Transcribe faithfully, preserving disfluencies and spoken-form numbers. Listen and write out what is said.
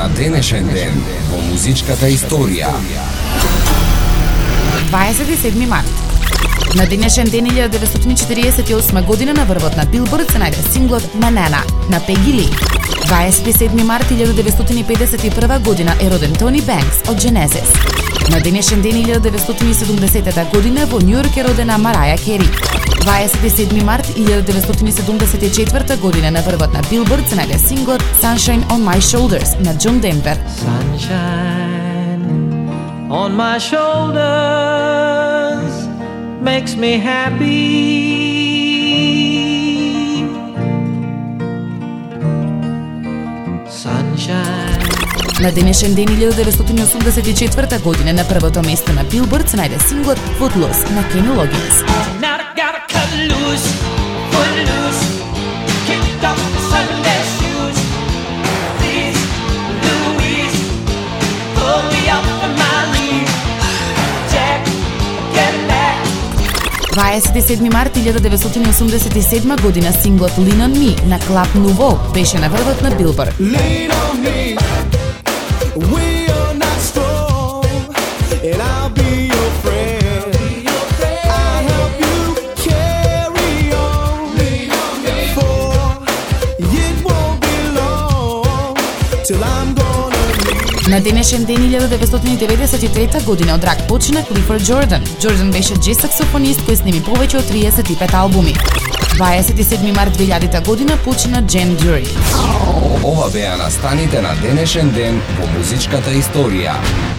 на денешен ден во музичката историја. дваесет и седми март. На денешен ден илјада деветстотини и четириесет и осма година на врвот на Билборд се најде синглот Banana на Пеги Ли. дваесет и седми март илјада деветстотини и педесет и прва година е роден Тони Бенкс од Genesis. На денешен ден илјада деветстотини и седумдесета година во Њујорк е родена Мараја Кери. дваесет и седми март илјада деветстотини и седумдесет и четврта година на врвот на Билборд се најде синглот Sunshine on My Shoulders на Џон Денвер. Sunshine on my shoulders makes me happy. Sunshine. На денешен ден илјада деветстотини и осумдесет и четврта година на првото место на Билборд се најде синглот Footloose на Кени Логинс. Now I gotta cut loose, foot loose, kicked off the Sunday shoes. Please, Louise, pull me up from my knees. Jack, get back. дваесет и седми март илјада деветстотини и осумдесет и седма година синглот Lean on Me на Club Nouveau беше на врвот на Билборд. Lean on me, we are not strong, and I'll be your friend. I'll help you carry on, for it won't be long till I'm gonna leave. На денешен ден илјада деветстотини и деветдесет и трета година од рак почина Клифорд Џордан. Џордан беше џез саксофонист кој снеми повеќе од триесет и пет албуми. дваесет и седми март две илјадта година почина Джен Дюри. Ова беа настаните на денешен ден во музичката историја.